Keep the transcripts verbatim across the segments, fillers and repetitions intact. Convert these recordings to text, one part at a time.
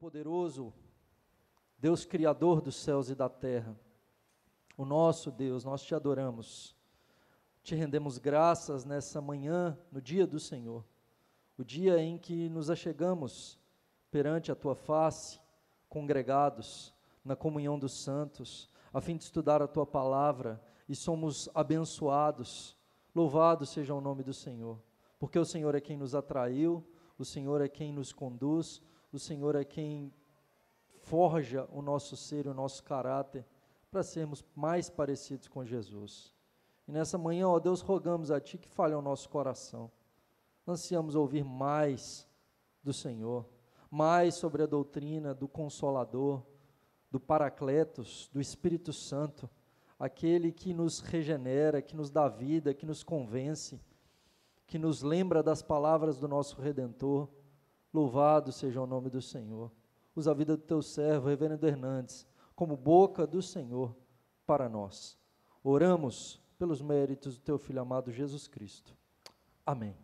Todo-Poderoso, Deus Criador dos céus e da terra, o nosso Deus, nós te adoramos, te rendemos graças nessa manhã, no dia do Senhor, o dia em que nos achegamos perante a tua face, congregados na comunhão dos santos, a fim de estudar a tua palavra, e somos abençoados. Louvado seja o nome do Senhor, porque o Senhor é quem nos atraiu, o Senhor é quem nos conduz, o Senhor é quem forja o nosso ser e o nosso caráter para sermos mais parecidos com Jesus. E nessa manhã, ó Deus, rogamos a Ti que fale ao nosso coração. Ansiamos ouvir mais do Senhor, mais sobre a doutrina do Consolador, do Paracletos, do Espírito Santo, aquele que nos regenera, que nos dá vida, que nos convence, que nos lembra das palavras do nosso Redentor. Louvado seja o nome do Senhor. Usa a vida do teu servo, reverendo Hernandes, como boca do Senhor para nós. Oramos pelos méritos do teu Filho amado Jesus Cristo. Amém.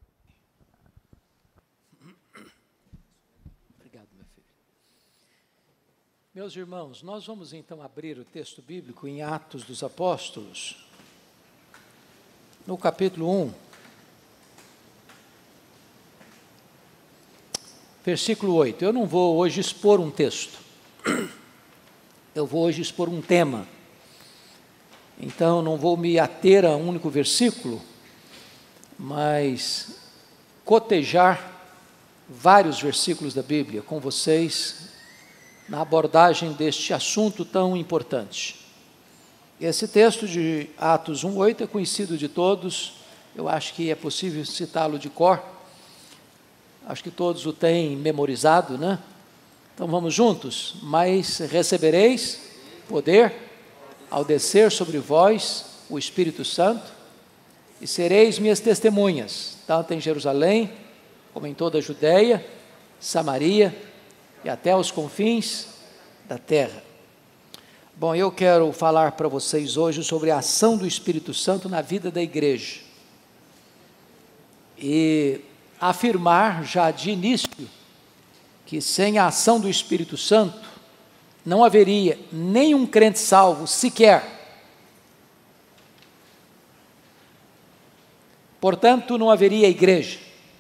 Obrigado, meu filho. Meus irmãos, nós vamos então abrir o texto bíblico em Atos dos Apóstolos, no capítulo um. Versículo oito. Eu não vou hoje expor um texto, eu vou hoje expor um tema, então não vou me ater a um único versículo, mas cotejar vários versículos da Bíblia com vocês na abordagem deste assunto tão importante. Esse texto de Atos um, oito é conhecido de todos, eu acho que é possível citá-lo de cor. Acho que todos o têm memorizado, né? Então vamos juntos. Mas recebereis poder ao descer sobre vós o Espírito Santo, e sereis minhas testemunhas, tanto em Jerusalém, como em toda a Judeia, Samaria e até os confins da terra. Bom, eu quero falar para vocês hoje sobre a ação do Espírito Santo na vida da igreja. E afirmar já de início que sem a ação do Espírito Santo não haveria nenhum crente salvo sequer. Portanto, não haveria igreja.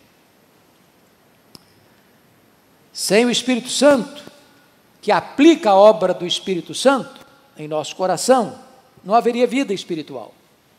Sem o Espírito Santo, que aplica a obra do Espírito Santo em nosso coração, não haveria vida espiritual.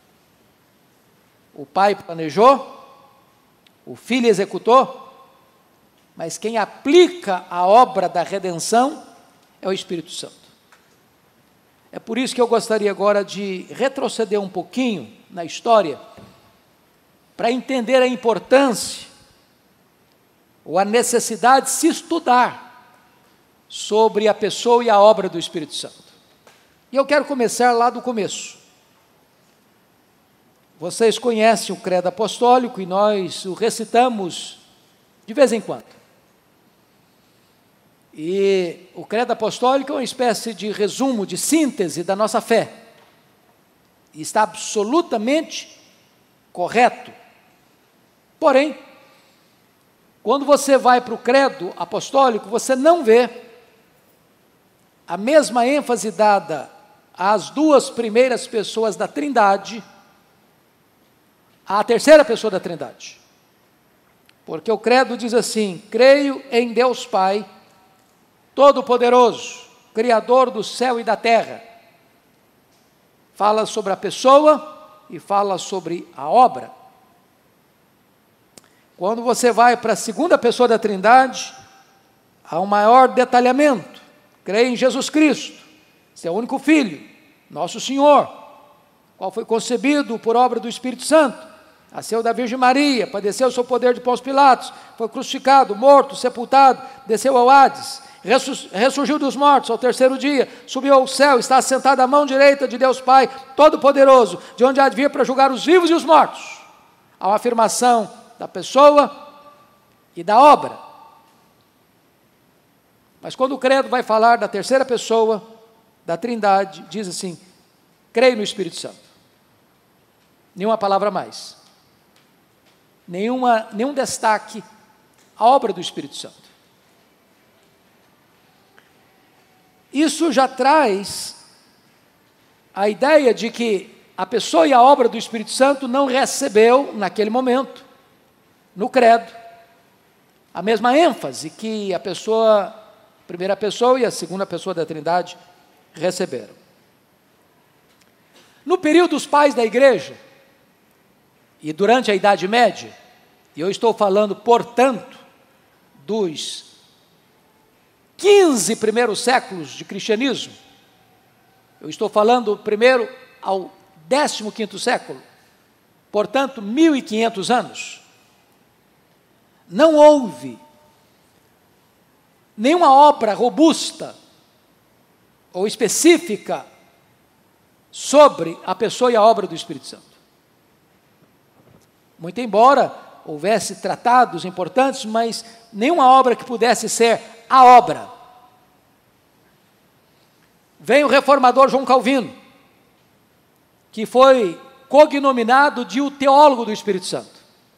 O Pai planejou, o Filho executou, mas quem aplica a obra da redenção é o Espírito Santo. É por isso que eu gostaria agora de retroceder um pouquinho na história, para entender a importância ou a necessidade de se estudar sobre a pessoa e a obra do Espírito Santo. E eu quero começar lá do começo. Vocês conhecem o credo apostólico e nós o recitamos de vez em quando. E o credo apostólico é uma espécie de resumo, de síntese da nossa fé. E está absolutamente correto. Porém, quando você vai para o credo apostólico, você não vê a mesma ênfase dada às duas primeiras pessoas da Trindade, a terceira pessoa da Trindade, porque o credo diz assim: creio em Deus Pai, Todo-Poderoso, Criador do céu e da terra. Fala sobre a pessoa e fala sobre a obra. Quando você vai para a segunda pessoa da Trindade, há um maior detalhamento: creio em Jesus Cristo, seu único Filho, nosso Senhor, qual foi concebido por obra do Espírito Santo, nasceu da Virgem Maria, padeceu sob o poder de Pôncio Pilatos, foi crucificado, morto, sepultado, desceu ao Hades, ressurgiu dos mortos ao terceiro dia, subiu ao céu, está assentado à mão direita de Deus Pai Todo-Poderoso, de onde há de vir para julgar os vivos e os mortos. Há uma afirmação da pessoa e da obra. Mas quando o credo vai falar da terceira pessoa da Trindade, diz assim: creio no Espírito Santo. Nenhuma palavra a mais. Nenhuma, nenhum destaque à obra do Espírito Santo. isso já traz a ideia de que a pessoa e a obra do Espírito Santo não recebeu, naquele momento, no credo, a mesma ênfase que a pessoa, a primeira pessoa e a segunda pessoa da Trindade receberam. No período dos pais da igreja, e durante a Idade Média, e eu estou falando, portanto, dos quinze primeiros séculos de cristianismo, eu estou falando primeiro ao décimo quinto século, portanto, mil e quinhentos anos, não houve nenhuma obra robusta ou específica sobre a pessoa e a obra do Espírito Santo. Muito embora houvesse tratados importantes, mas nenhuma obra que pudesse ser a obra. Vem o reformador João Calvino, que foi cognominado de o teólogo do Espírito Santo.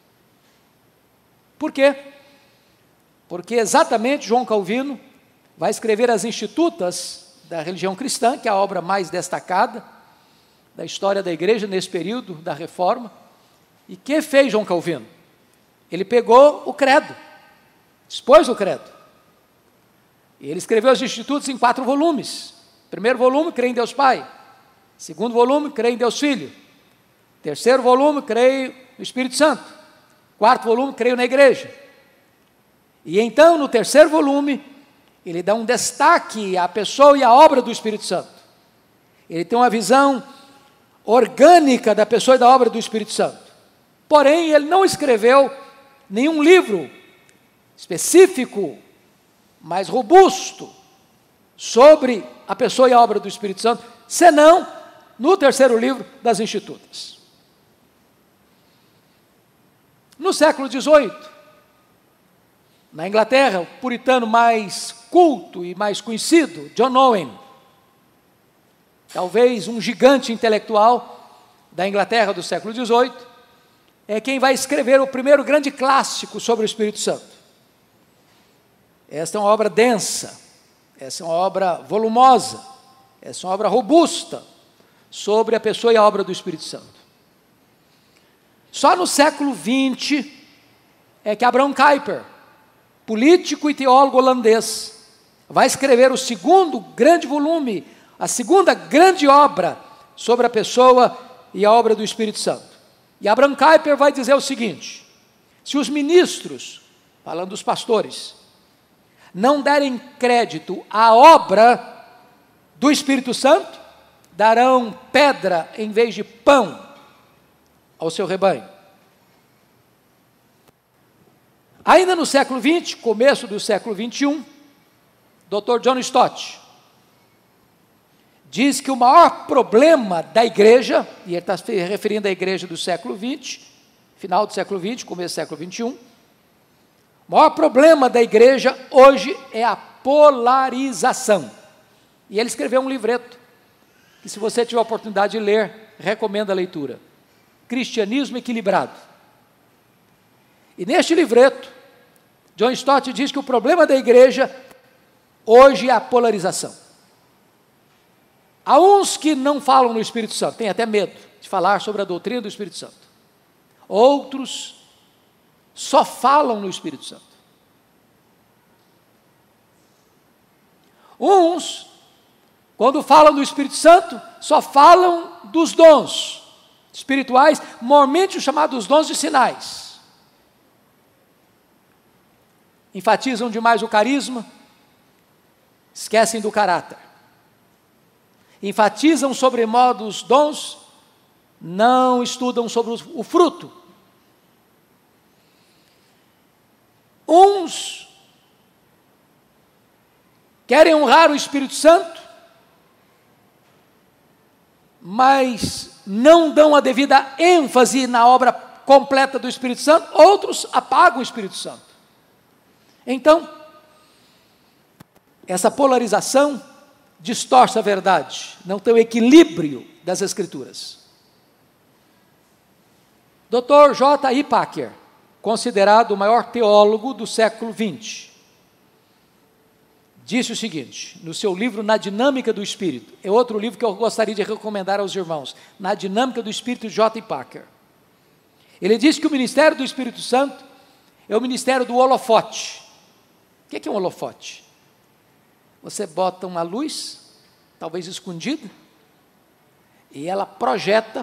Por quê? Porque exatamente João Calvino vai escrever as Institutas da religião cristã, que é a obra mais destacada da história da igreja nesse período da Reforma. E que fez João Calvino? Ele pegou o credo, expôs o credo. E ele escreveu as Institutas em quatro volumes. Primeiro volume, crê em Deus Pai. Segundo volume, crê em Deus Filho. Terceiro volume, creio no Espírito Santo. Quarto volume, creio na igreja. E então, no terceiro volume, ele dá um destaque à pessoa e à obra do Espírito Santo. Ele tem uma visão orgânica da pessoa e da obra do Espírito Santo. Porém, ele não escreveu nenhum livro específico, mais robusto, sobre a pessoa e a obra do Espírito Santo, senão no terceiro livro das Institutas. No século dezoito, na Inglaterra, o puritano mais culto e mais conhecido, John Owen, talvez um gigante intelectual da Inglaterra do século dezoito, é quem vai escrever o primeiro grande clássico sobre o Espírito Santo. Esta é uma obra densa, essa é uma obra volumosa, essa é uma obra robusta sobre a pessoa e a obra do Espírito Santo. Só no século vinte é que Abraham Kuyper, político e teólogo holandês, vai escrever o segundo grande volume, a segunda grande obra sobre a pessoa e a obra do Espírito Santo. E Abraham Kuyper vai dizer o seguinte: se os ministros, falando dos pastores, não derem crédito à obra do Espírito Santo, darão pedra em vez de pão ao seu rebanho. Ainda no século vinte, começo do século vinte e um, doutor John Stott diz que o maior problema da igreja, e ele está se referindo à igreja do século vinte, final do século vinte, começo do século vinte e um, o maior problema da igreja hoje é a polarização. E ele escreveu um livreto, que se você tiver a oportunidade de ler, recomendo a leitura. Cristianismo Equilibrado. E neste livreto, John Stott diz que o problema da igreja hoje é a polarização. Há uns que não falam no Espírito Santo, têm até medo de falar sobre a doutrina do Espírito Santo. Outros só falam no Espírito Santo. Uns, quando falam do Espírito Santo, só falam dos dons espirituais, normalmente os chamados dons de sinais. Enfatizam demais o carisma, esquecem do caráter. Enfatizam sobremodo os dons, não estudam sobre o fruto. Uns querem honrar o Espírito Santo, mas não dão a devida ênfase na obra completa do Espírito Santo, outros apagam o Espírito Santo. Então, essa polarização distorce a verdade, não tem o equilíbrio das Escrituras. doutor J I Packer, considerado o maior teólogo do século vinte, disse o seguinte, no seu livro Na Dinâmica do Espírito, é outro livro que eu gostaria de recomendar aos irmãos, Na Dinâmica do Espírito, J. Packer. Ele diz que o ministério do Espírito Santo é o ministério do holofote. O que é um holofote? Você bota uma luz, talvez escondida, e ela projeta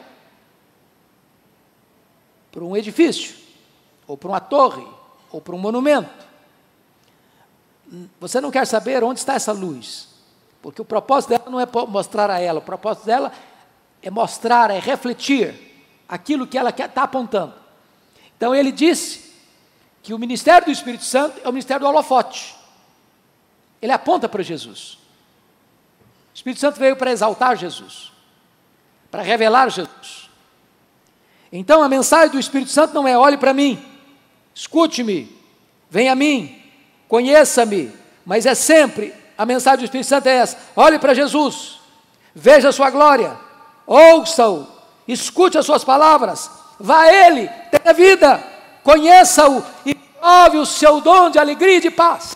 para um edifício, ou para uma torre, ou para um monumento. Você não quer saber onde está essa luz, porque o propósito dela não é mostrar a ela, o propósito dela é mostrar, é refletir aquilo que ela está apontando. Então ele disse que o ministério do Espírito Santo é o ministério do holofote. Ele aponta para Jesus. O Espírito Santo veio para exaltar Jesus, para revelar Jesus. Então a mensagem do Espírito Santo não é olhe para mim, escute-me, venha a mim, conheça-me, mas é sempre, a mensagem do Espírito Santo é essa: olhe para Jesus, veja a sua glória, ouça-o, escute as suas palavras, vá a Ele, tenha vida, conheça-o e prove o seu dom de alegria e de paz.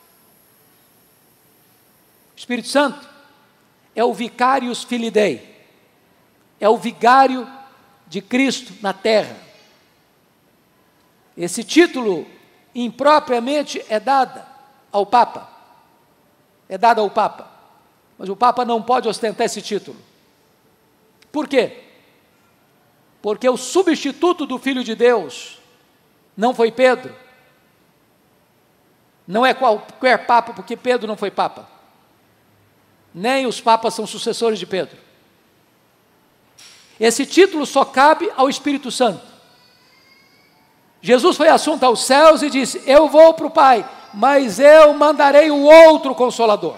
O Espírito Santo é o Vicarius Filii Dei, é o vigário de Cristo na terra. Esse título impropriamente é dada ao Papa, é dada ao Papa, mas o Papa não pode ostentar esse título. Por quê? Porque o substituto do Filho de Deus não foi Pedro, não é qualquer Papa, porque Pedro não foi Papa, nem os Papas são sucessores de Pedro. Esse título só cabe ao Espírito Santo. Jesus foi assunto aos céus e disse: eu vou para o Pai, mas eu mandarei o outro Consolador.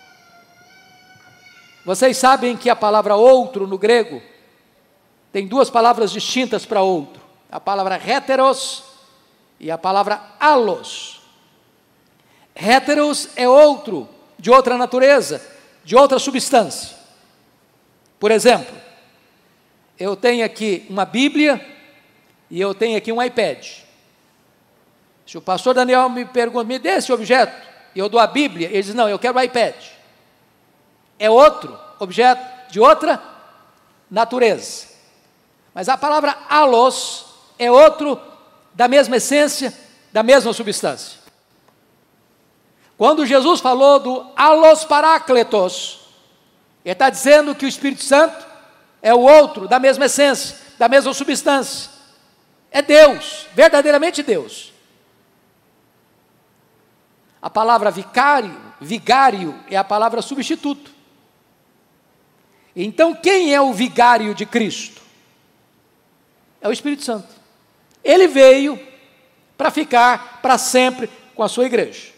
Vocês sabem que a palavra outro no grego tem duas palavras distintas para outro, a palavra heteros e a palavra allos. Heteros é outro, de outra natureza, de outra substância. Por exemplo, eu tenho aqui uma Bíblia e eu tenho aqui um iPad. Se o pastor Daniel me pergunta, me dê esse objeto, e eu dou a Bíblia, ele diz, não, eu quero o iPad. É outro objeto, de outra natureza. Mas a palavra allos é outro da mesma essência, da mesma substância. Quando Jesus falou do allos parácletos, ele está dizendo que o Espírito Santo é o outro da mesma essência, da mesma substância. É Deus, verdadeiramente Deus. A palavra vicário, vigário, é a palavra substituto. Então, quem é o vigário de Cristo? É o Espírito Santo. Ele veio para ficar para sempre com a sua igreja.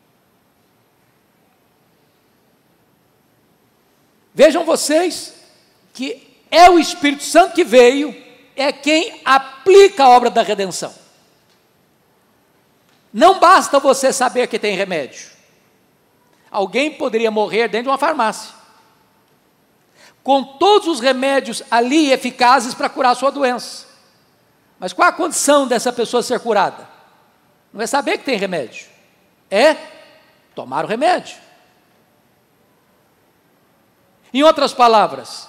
Vejam vocês que é o Espírito Santo que veio, é quem aplica a obra da redenção. Não basta você saber que tem remédio. Alguém poderia morrer dentro de uma farmácia, com todos os remédios ali eficazes para curar a sua doença. Mas qual a condição dessa pessoa ser curada? Não é saber que tem remédio, é tomar o remédio. Em outras palavras,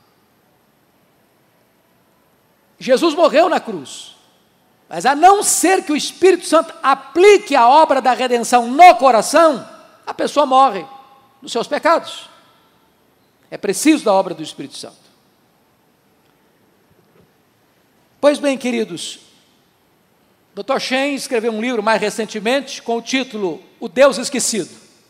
Jesus morreu na cruz, mas a não ser que o Espírito Santo aplique a obra da redenção no coração, a pessoa morre nos seus pecados. É preciso da obra do Espírito Santo. Pois bem, queridos, doutor Shen escreveu um livro mais recentemente com o título O Deus Esquecido,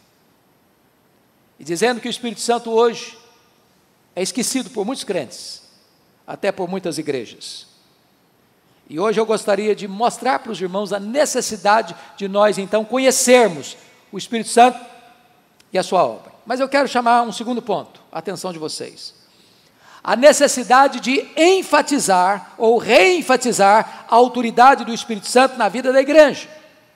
e dizendo que o Espírito Santo hoje é esquecido por muitos crentes, até por muitas igrejas. E hoje eu gostaria de mostrar para os irmãos a necessidade de nós, então, conhecermos o Espírito Santo e a sua obra. Mas eu quero chamar um segundo ponto, a atenção de vocês. A necessidade de enfatizar ou reenfatizar a autoridade do Espírito Santo na vida da igreja.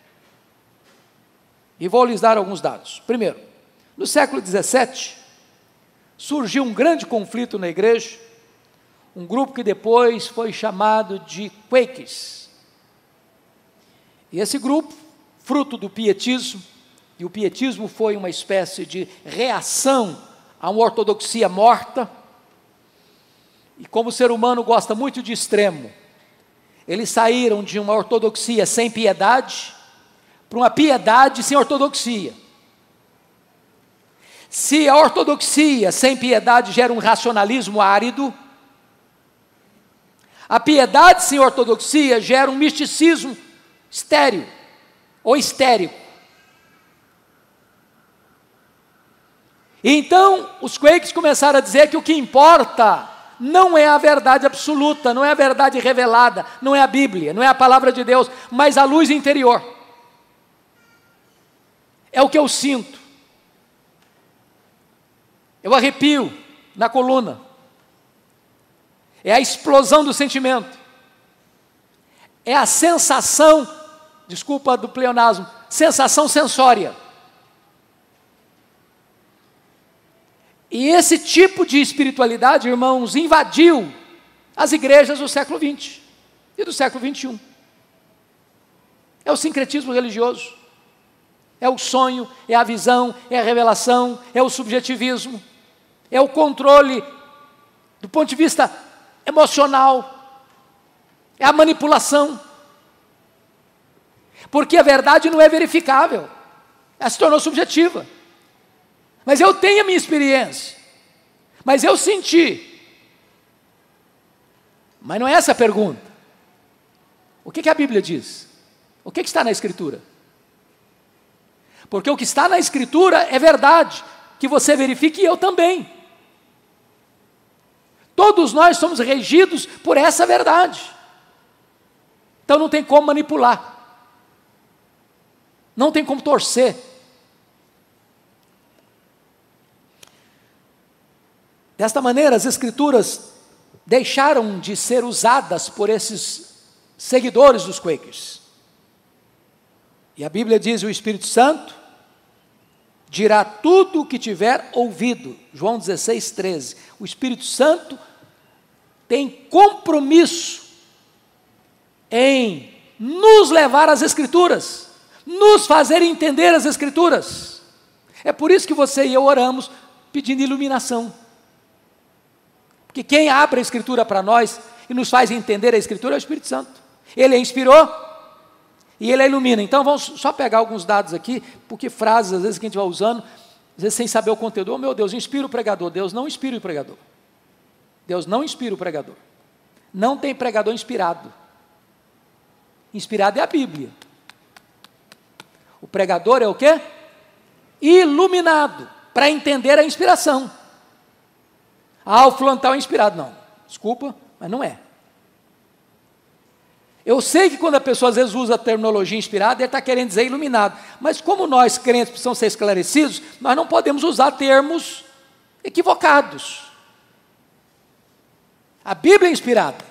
E vou lhes dar alguns dados. Primeiro, no século dezessete, surgiu um grande conflito na igreja, um grupo que depois foi chamado de Quakers. E esse grupo, fruto do pietismo, e o pietismo foi uma espécie de reação a uma ortodoxia morta. E como o ser humano gosta muito de extremo, eles saíram de uma ortodoxia sem piedade para uma piedade sem ortodoxia. Se a ortodoxia sem piedade gera um racionalismo árido, a piedade sem ortodoxia gera um misticismo estéril ou histérico. E então os Quakers começaram a dizer que o que importa não é a verdade absoluta, não é a verdade revelada, não é a Bíblia, não é a palavra de Deus, mas a luz interior. É o que eu sinto. Eu arrepio na coluna. É a explosão do sentimento. É a sensação, desculpa do pleonasmo, sensação sensória. E esse tipo de espiritualidade, irmãos, invadiu as igrejas do século vinte e do século vinte e um. É o sincretismo religioso, é o sonho, é a visão, é a revelação, é o subjetivismo, é o controle do ponto de vista emocional, é a manipulação. Porque a verdade não é verificável, ela se tornou subjetiva. Mas eu tenho a minha experiência, mas eu senti. Mas não é essa a pergunta. O que, que a Bíblia diz? O que, que está na Escritura? Porque o que está na Escritura é verdade, que você verifique e eu também. Todos nós somos regidos por essa verdade. Então não tem como manipular, não tem como torcer. Desta maneira, as Escrituras deixaram de ser usadas por esses seguidores dos Quakers. E a Bíblia diz: o Espírito Santo dirá tudo o que tiver ouvido. João dezesseis, treze. O Espírito Santo tem compromisso em nos levar às Escrituras, nos fazer entender as Escrituras. É por isso que você e eu oramos pedindo iluminação. Porque quem abre a Escritura para nós e nos faz entender a Escritura é o Espírito Santo. Ele a inspirou e Ele a ilumina. Então vamos só pegar alguns dados aqui, porque frases às vezes que a gente vai usando, às vezes sem saber o conteúdo. Oh meu Deus, inspira o pregador. Deus não inspira o pregador. Deus não inspira o pregador. Não tem pregador inspirado. Inspirado é a Bíblia. O pregador é o quê? Iluminado, para entender a inspiração. Ah, o fulano tal é inspirado. Não, desculpa, mas não é. Eu sei que quando a pessoa às vezes usa a terminologia inspirada, ele está querendo dizer iluminado. Mas como nós, crentes, precisamos ser esclarecidos, nós não podemos usar termos equivocados. A Bíblia é inspirada.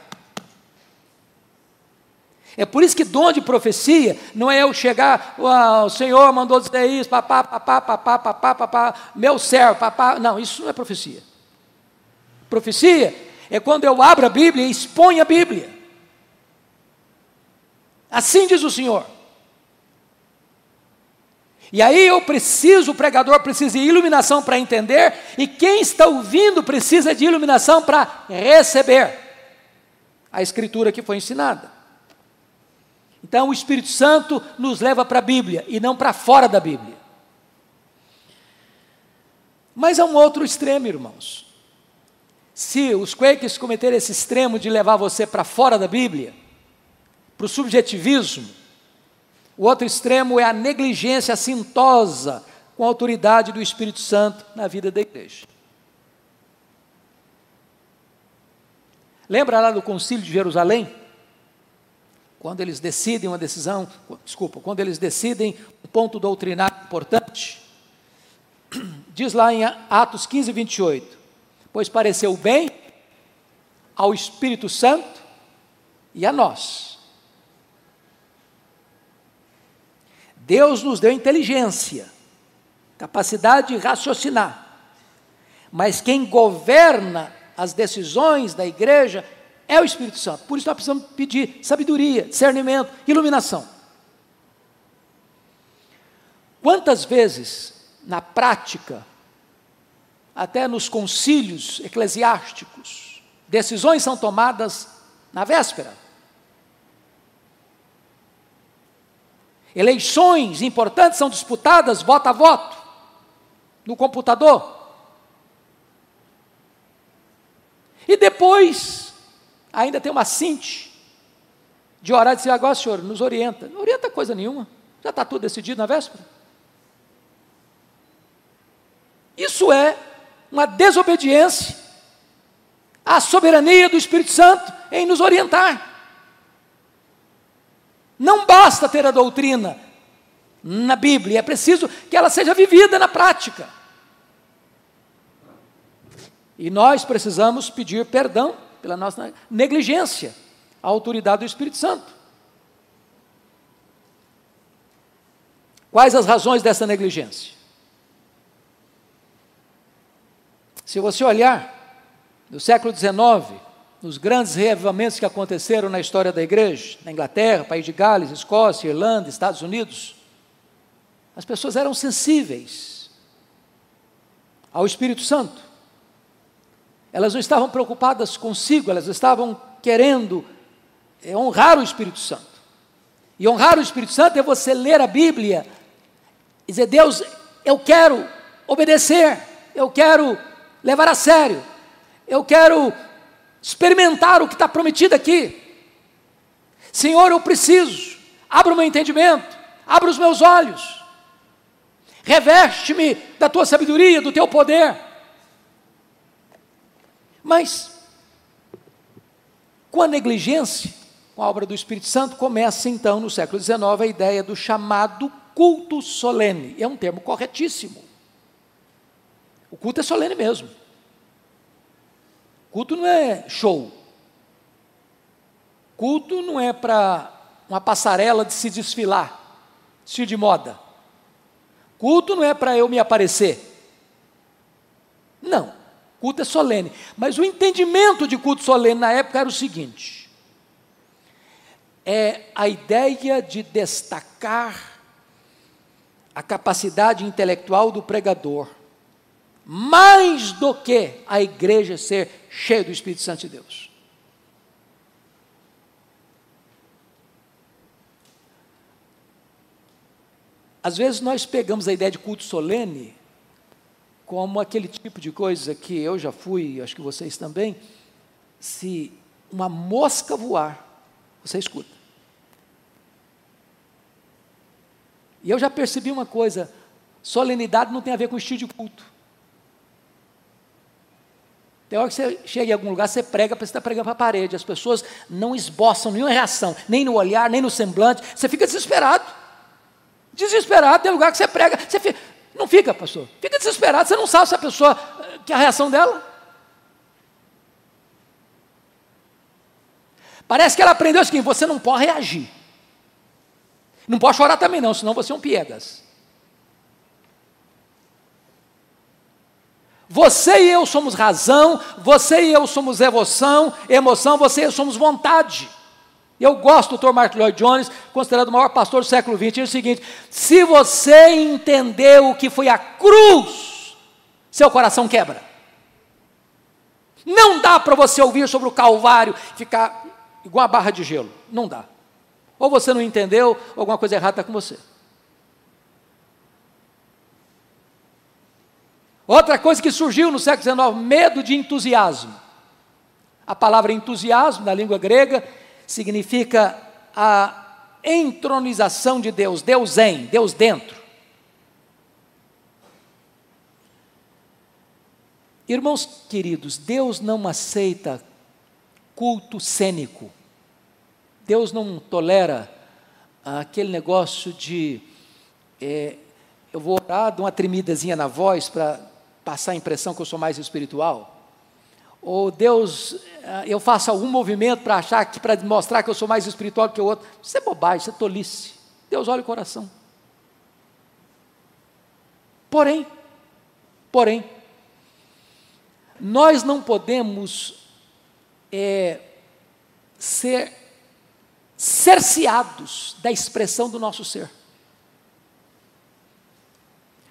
É por isso que dom de profecia não é eu chegar, ah, o Senhor mandou dizer isso, papá, papá, papá, papá, papá, meu servo, papá. Não, isso não é profecia. Profecia é quando eu abro a Bíblia e exponho a Bíblia. Assim diz o Senhor. E aí eu preciso, o pregador precisa de iluminação para entender, e quem está ouvindo precisa de iluminação para receber a Escritura que foi ensinada. Então o Espírito Santo nos leva para a Bíblia e não para fora da Bíblia. Mas há um outro extremo, irmãos. Se os Quakers cometerem esse extremo de levar você para fora da Bíblia, para o subjetivismo, o outro extremo é a negligência assintosa com a autoridade do Espírito Santo na vida da igreja. Lembra lá do Concílio de Jerusalém? Quando eles decidem uma decisão, desculpa, quando eles decidem um ponto doutrinário importante, diz lá em Atos quinze, vinte e oito, pois pareceu bem ao Espírito Santo e a nós. Deus nos deu inteligência, capacidade de raciocinar, mas quem governa as decisões da igreja é o Espírito Santo. Por isso nós precisamos pedir sabedoria, discernimento, iluminação. Quantas vezes, na prática, até nos concílios eclesiásticos, decisões são tomadas na véspera? Eleições importantes são disputadas voto a voto, no computador. E depois, ainda tem uma síntese de orar e dizer: agora, Senhor, nos orienta. Não orienta coisa nenhuma, já está tudo decidido na véspera. Isso é uma desobediência à soberania do Espírito Santo em nos orientar. Não basta ter a doutrina na Bíblia, é preciso que ela seja vivida na prática. E nós precisamos pedir perdão pela nossa negligência à autoridade do Espírito Santo. Quais as razões dessa negligência? Se você olhar no século dezenove, nos grandes reavivamentos que aconteceram na história da igreja, na Inglaterra, País de Gales, Escócia, Irlanda, Estados Unidos, as pessoas eram sensíveis ao Espírito Santo. Elas não estavam preocupadas consigo, elas estavam querendo é, honrar o Espírito Santo. E honrar o Espírito Santo é você ler a Bíblia e dizer: Deus, eu quero obedecer, eu quero levar a sério, eu quero experimentar o que está prometido aqui. Senhor, eu preciso, abra o meu entendimento, abra os meus olhos, reveste-me da tua sabedoria, do teu poder. Mas, com a negligência, com a obra do Espírito Santo, começa então no século dezenove a ideia do chamado culto solene. É um termo corretíssimo. O culto é solene mesmo. Culto não é show. Culto não é para uma passarela de se desfilar, estilo de moda. Culto não é para eu me aparecer. Não, culto é solene. Mas o entendimento de culto solene na época era o seguinte: é a ideia de destacar a capacidade intelectual do pregador, mais do que a igreja ser cheia do Espírito Santo de Deus. Às vezes nós pegamos a ideia de culto solene como aquele tipo de coisa que eu já fui, acho que vocês também. Se uma mosca voar, você escuta. E eu já percebi uma coisa: solenidade não tem a ver com estilo de culto. Tem hora que você chega em algum lugar, você prega, parece que está pregando para a parede, as pessoas não esboçam nenhuma reação, nem no olhar, nem no semblante, você fica desesperado, desesperado. Tem lugar que você prega, você fica, não fica, pastor, fica desesperado, você não sabe se a pessoa, que a reação dela, parece que ela aprendeu o seguinte: você não pode reagir, não pode chorar também não, senão você é um piegas. Você e eu somos razão, você e eu somos emoção, emoção, você e eu somos vontade. Eu gosto do doutor Martin Lloyd-Jones, considerado o maior pastor do século vinte, é o seguinte: se você entender o que foi a cruz, seu coração quebra. Não dá para você ouvir sobre o Calvário e ficar igual a barra de gelo, não dá. Ou você não entendeu, ou alguma coisa errada está com você. Outra coisa que surgiu no século dezenove, medo de entusiasmo. A palavra entusiasmo, na língua grega, significa a entronização de Deus, Deus em, Deus dentro. Irmãos queridos, Deus não aceita culto cênico. Deus não tolera aquele negócio de, é, eu vou orar, dar uma tremidazinha na voz para passar a impressão que eu sou mais espiritual. Ou Deus, eu faço algum movimento para achar que, para mostrar que eu sou mais espiritual que o outro. Isso é bobagem, isso é tolice. Deus olha o coração. Porém, porém, nós não podemos é, ser cerceados da expressão do nosso ser.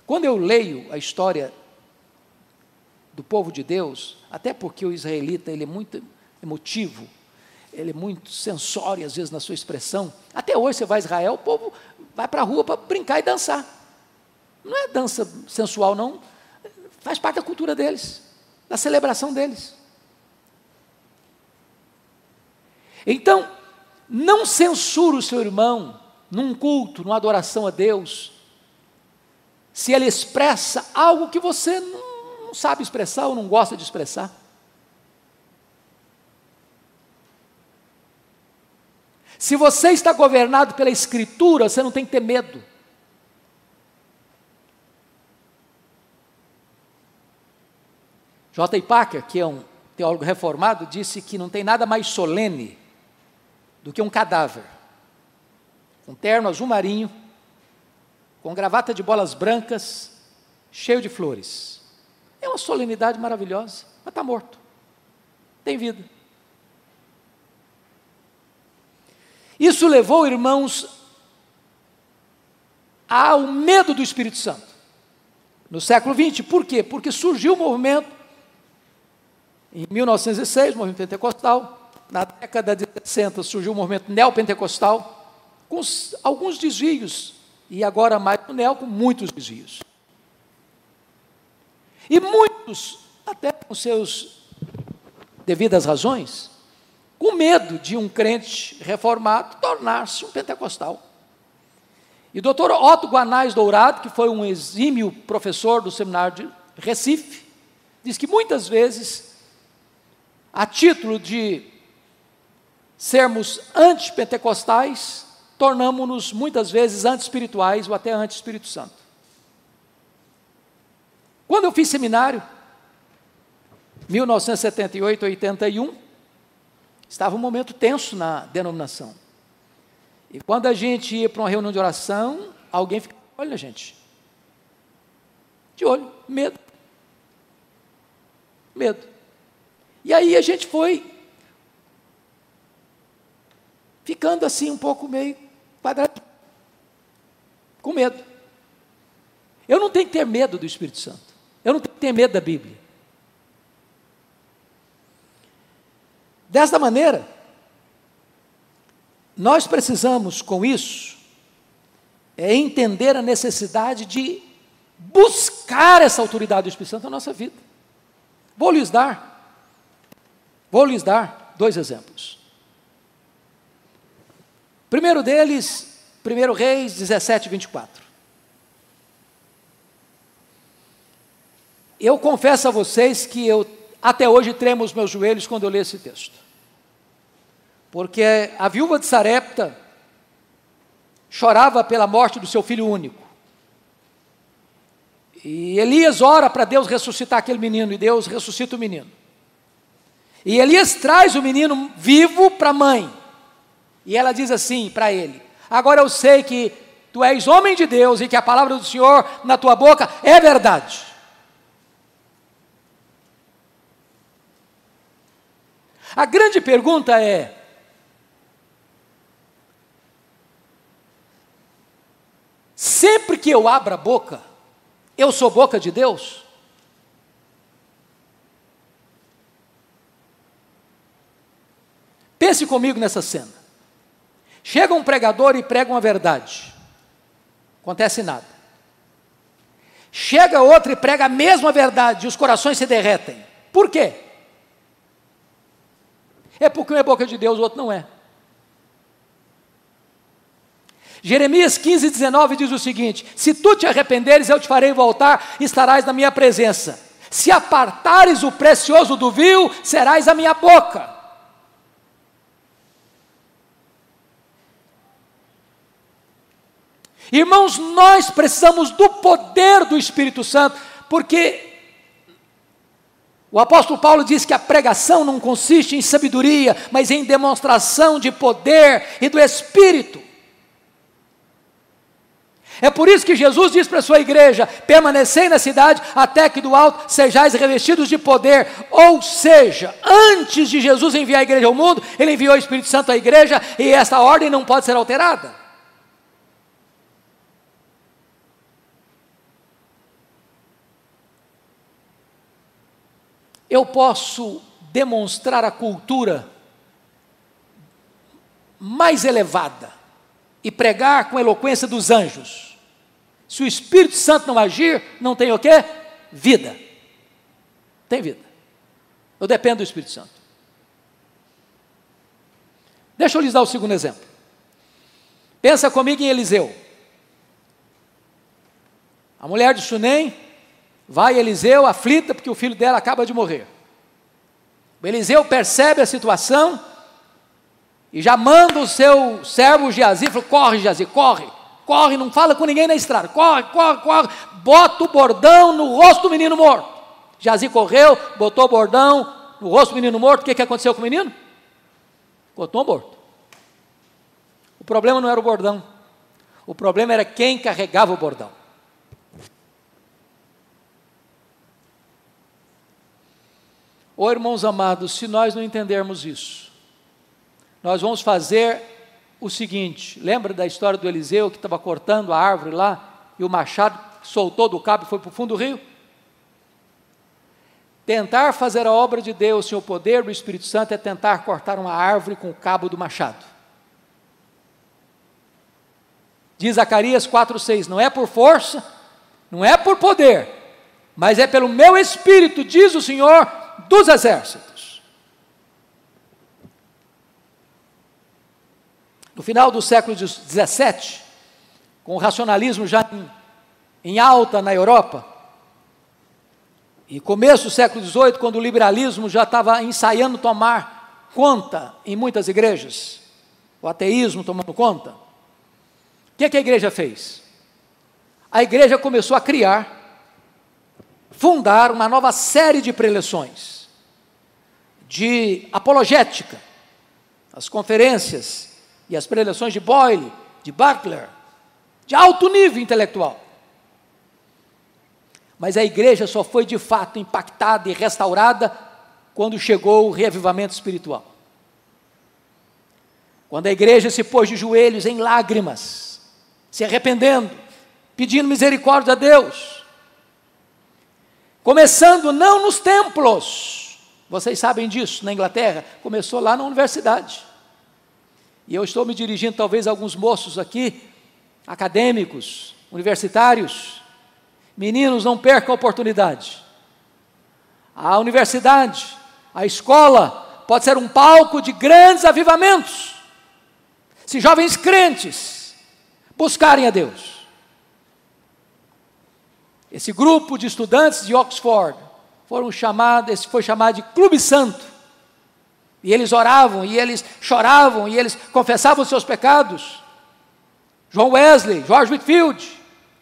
Quando eu leio a história do povo de Deus, até porque o israelita ele é muito emotivo, ele é muito sensório às vezes na sua expressão, até hoje você vai a Israel, o povo vai para a rua para brincar e dançar, não é dança sensual não, faz parte da cultura deles, da celebração deles. Então, não censura o seu irmão num culto, numa adoração a Deus, se ele expressa algo que você não, não sabe expressar ou não gosta de expressar. Se você está governado pela Escritura, você não tem que ter medo. J. I. Packer, que é um teólogo reformado, disse que não tem nada mais solene do que um cadáver, com terno azul marinho, com gravata de bolas brancas, cheio de flores. É uma solenidade maravilhosa, mas está morto, tem vida. Isso levou, irmãos, ao medo do Espírito Santo. No século vinte, por quê? Porque surgiu o movimento, em mil novecentos e seis, o movimento pentecostal, na década de sessenta surgiu o movimento neopentecostal, com alguns desvios, e agora mais o neo com muitos desvios. E muitos, até com seus devidas razões, com medo de um crente reformado tornar-se um pentecostal. E o doutor Otto Guanais Dourado, que foi um exímio professor do seminário de Recife, diz que muitas vezes, a título de sermos antipentecostais, tornamos-nos muitas vezes anti-espirituais ou até anti-Espírito Santo. Quando eu fiz seminário, mil novecentos e setenta e oito, oitenta e um, estava um momento tenso na denominação. E quando a gente ia para uma reunião de oração, alguém ficava de olho na gente. De olho, medo. Medo. E aí a gente foi ficando assim um pouco meio quadrado, com medo. Eu não tenho que ter medo do Espírito Santo. Eu não tenho que ter medo da Bíblia. Desta maneira, nós precisamos, com isso, é entender a necessidade de buscar essa autoridade do Espírito Santo na nossa vida. Vou lhes dar, vou lhes dar dois exemplos. Primeiro deles, primeiro Reis dezessete, vinte e quatro. Eu confesso a vocês que eu até hoje tremo os meus joelhos quando eu leio esse texto. Porque a viúva de Sarepta chorava pela morte do seu filho único. E Elias ora para Deus ressuscitar aquele menino, e Deus ressuscita o menino. E Elias traz o menino vivo para a mãe. E ela diz assim para ele: agora eu sei que tu és homem de Deus e que a palavra do Senhor na tua boca é verdade. A grande pergunta é: sempre que eu abro a boca, eu sou boca de Deus? Pense comigo nessa cena. Chega um pregador e prega uma verdade. Acontece nada. Chega outro e prega a mesma verdade e os corações se derretem. Por quê? É porque um é boca de Deus, o outro não é. Jeremias quinze, dezenove diz o seguinte: se tu te arrependeres, eu te farei voltar e estarás na minha presença. Se apartares o precioso do vil, serás a minha boca. Irmãos, nós precisamos do poder do Espírito Santo, porque o apóstolo Paulo diz que a pregação não consiste em sabedoria, mas em demonstração de poder e do Espírito. É por isso que Jesus diz para a sua igreja: permanecei na cidade até que do alto sejais revestidos de poder. Ou seja, antes de Jesus enviar a igreja ao mundo, ele enviou o Espírito Santo à igreja, e esta ordem não pode ser alterada. eu posso demonstrar a cultura mais elevada e pregar com a eloquência dos anjos. Se o Espírito Santo não agir, não tem o quê? Vida. Tem vida. Eu dependo do Espírito Santo. Deixa eu lhes dar o segundo exemplo. Pensa comigo em Eliseu. A mulher de Sunem vai a Eliseu aflita porque o filho dela acaba de morrer. O Eliseu percebe a situação e já manda o seu servo Geazi, fala, corre Geazi, corre, corre, não fala com ninguém na estrada, corre, corre, corre, bota o bordão no rosto do menino morto. Geazi correu, botou o bordão no rosto do menino morto. O que, que aconteceu com o menino? Botou morto. O problema não era o bordão, o problema era quem carregava o bordão. Ô irmãos amados, se nós não entendermos isso, nós vamos fazer o seguinte, lembra da história do Eliseu que estava cortando a árvore lá, e o machado soltou do cabo e foi para o fundo do rio? Tentar fazer a obra de Deus sem o poder do Espírito Santo é tentar cortar uma árvore com o cabo do machado. Diz Zacarias quatro, seis, não é por força, não é por poder, mas é pelo meu Espírito, diz o Senhor dos exércitos. No final do século dezessete, com o racionalismo já em, em alta na Europa, e começo do século dezoito, quando o liberalismo já estava ensaiando tomar conta em muitas igrejas, o ateísmo tomando conta, o que, que a igreja fez? A igreja começou a criar, fundar uma nova série de preleções, de apologética, as conferências e as preleções de Boyle, de Butler, de alto nível intelectual. Mas a igreja só foi de fato impactada e restaurada quando chegou o reavivamento espiritual. Quando a igreja se pôs de joelhos em lágrimas, se arrependendo, pedindo misericórdia a Deus, começando não nos templos, vocês sabem disso, na Inglaterra, começou lá na universidade, e eu estou me dirigindo talvez a alguns moços aqui, acadêmicos, universitários, meninos, não percam a oportunidade, a universidade, a escola, pode ser um palco de grandes avivamentos, se jovens crentes buscarem a Deus. Esse grupo de estudantes de Oxford foram chamados, esse foi chamado de Clube Santo, e eles oravam, e eles choravam, e eles confessavam os seus pecados. John Wesley, George Whitefield,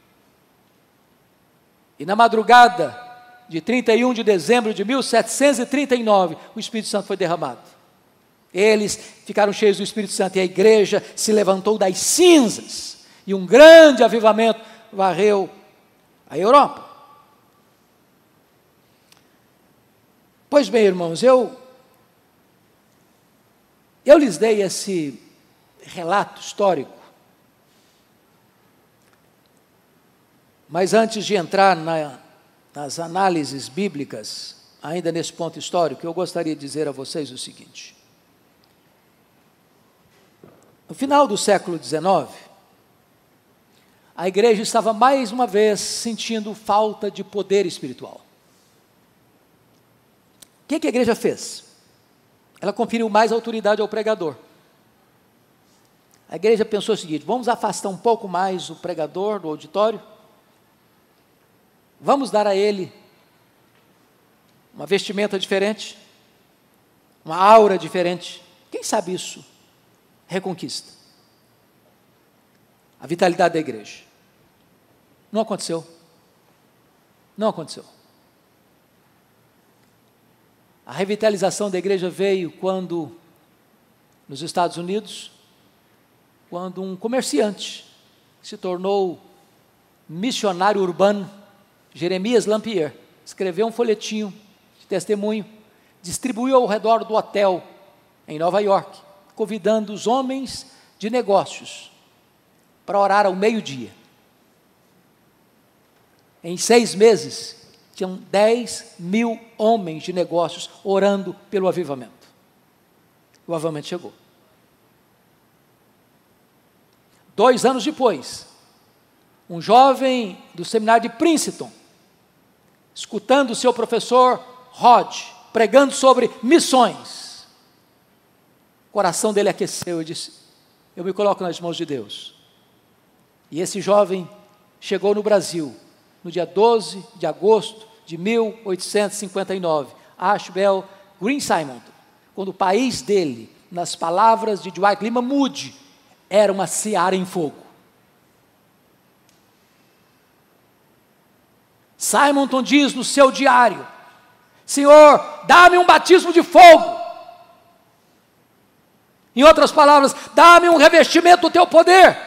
e na madrugada de trinta e um de dezembro de mil setecentos e trinta e nove, o Espírito Santo foi derramado. Eles ficaram cheios do Espírito Santo, e a igreja se levantou das cinzas, e um grande avivamento varreu a Europa. Pois bem, irmãos, eu, eu lhes dei esse relato histórico, mas antes de entrar na, nas análises bíblicas, ainda nesse ponto histórico, eu gostaria de dizer a vocês o seguinte. No final do século dezenove, a igreja estava mais uma vez sentindo falta de poder espiritual. O que, que a igreja fez? Ela conferiu mais autoridade ao pregador. A igreja pensou o seguinte: vamos afastar um pouco mais o pregador do auditório, vamos dar a ele uma vestimenta diferente, uma aura diferente. Quem sabe isso reconquista a vitalidade da igreja. Não aconteceu. Não aconteceu. A revitalização da igreja veio quando, nos Estados Unidos, quando um comerciante se tornou missionário urbano, Jeremias Lampier, escreveu um folhetinho de testemunho, distribuiu ao redor do hotel em Nova York, convidando os homens de negócios para orar ao meio-dia. Em seis meses, tinham dez mil homens de negócios orando pelo avivamento. O avivamento chegou. Dois anos depois, um jovem do seminário de Princeton, escutando o seu professor Rod, pregando sobre missões, o coração dele aqueceu e disse: eu me coloco nas mãos de Deus. E esse jovem chegou no Brasil, no dia doze de agosto de mil oitocentos e cinquenta e nove, Asheville, Green Simonton, quando o país dele, nas palavras de Dwight Lima Moody, era uma seara em fogo. Simonton diz no seu diário: Senhor, dá-me um batismo de fogo. Em outras palavras, dá-me um revestimento do teu poder.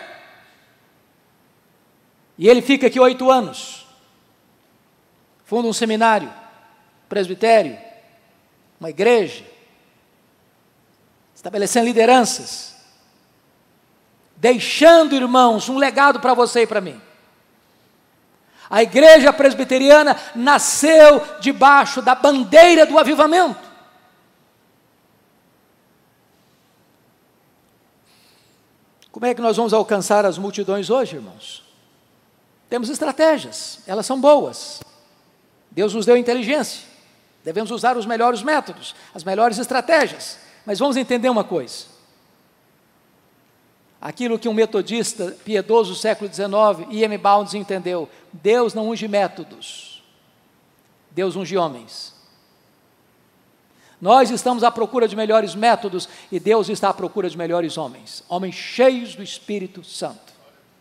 E ele fica aqui oito anos, funda um seminário, presbitério, uma igreja, estabelecendo lideranças, deixando, irmãos, um legado para você e para mim. A igreja presbiteriana nasceu debaixo da bandeira do avivamento. Como é que nós vamos alcançar as multidões hoje, irmãos? Temos estratégias, elas são boas. Deus nos deu inteligência, devemos usar os melhores métodos, as melhores estratégias. Mas vamos entender uma coisa. Aquilo que um metodista piedoso do século dezenove, E M Bounds, entendeu: Deus não unge métodos, Deus unge homens. Nós estamos à procura de melhores métodos e Deus está à procura de melhores homens, homens cheios do Espírito Santo.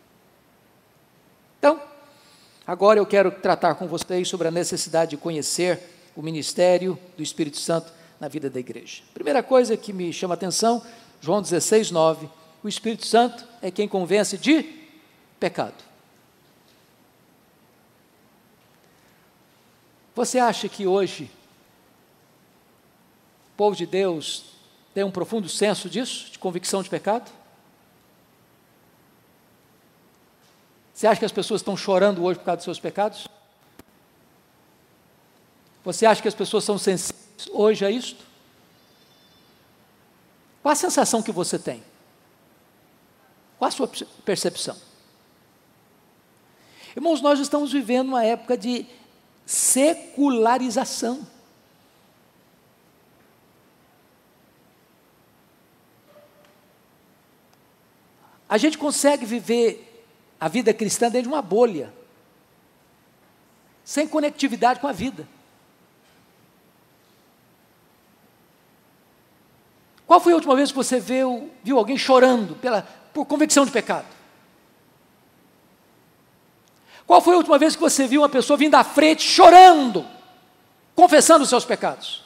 Então, agora eu quero tratar com vocês sobre a necessidade de conhecer o ministério do Espírito Santo na vida da igreja. Primeira coisa que me chama a atenção, João dezesseis, nove, o Espírito Santo é quem convence de pecado. Você acha que hoje o povo de Deus tem um profundo senso disso, de convicção de pecado? Você acha que as pessoas estão chorando hoje por causa dos seus pecados? Você acha que as pessoas são sensíveis hoje a isto? Qual a sensação que você tem? Qual a sua percepção? Irmãos, nós estamos vivendo uma época de secularização. A gente consegue viver a vida cristã dentro de uma bolha, sem conectividade com a vida. Qual foi a última vez que você viu, viu alguém chorando pela, por convicção de pecado? Qual foi a última vez que você viu uma pessoa vindo à frente chorando, confessando os seus pecados?